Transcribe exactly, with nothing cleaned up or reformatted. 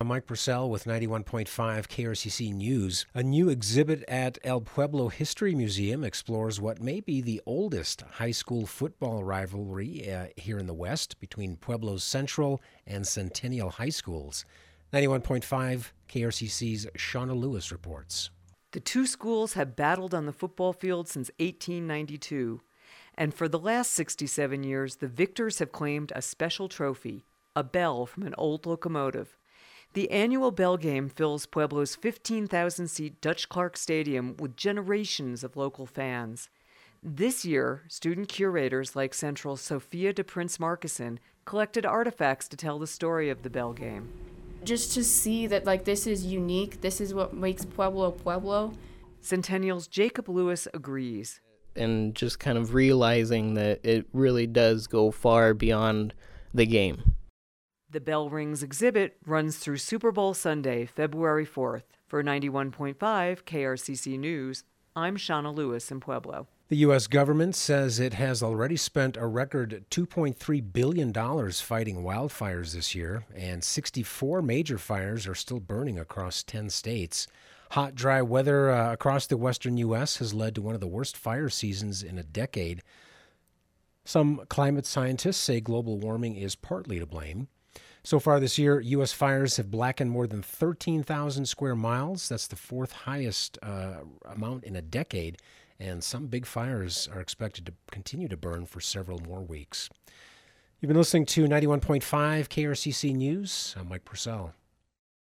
Mike Purcell with ninety-one point five K R C C News. A new exhibit at El Pueblo History Museum explores what may be the oldest high school football rivalry uh, here in the West between Pueblo's Central and Centennial High Schools. ninety-one point five K R C C's Shauna Lewis reports. The two schools have battled on the football field since eighteen ninety-two, and for the last sixty-seven years, the victors have claimed a special trophy, a bell from an old locomotive. The annual bell game fills Pueblo's fifteen thousand seat Dutch Clark Stadium with generations of local fans. This year, student curators like Central's Sophia de Prince Markison collected artifacts to tell the story of the bell game. Just to see that, like, this is unique, this is what makes Pueblo Pueblo. Centennial's Jacob Lewis agrees. And just kind of realizing that it really does go far beyond the game. The Bell Rings exhibit runs through Super Bowl Sunday, February fourth. For ninety-one point five K R C C News, I'm Shauna Lewis in Pueblo. The U S government says it has already spent a record two point three billion dollars fighting wildfires this year, and sixty-four major fires are still burning across ten states. Hot, dry weather uh, across the western U S has led to one of the worst fire seasons in a decade. Some climate scientists say global warming is partly to blame. So far this year, U S fires have blackened more than thirteen thousand square miles. That's the fourth highest uh, amount in a decade, and some big fires are expected to continue to burn for several more weeks. You've been listening to ninety-one point five K R C C News. I'm Mike Purcell.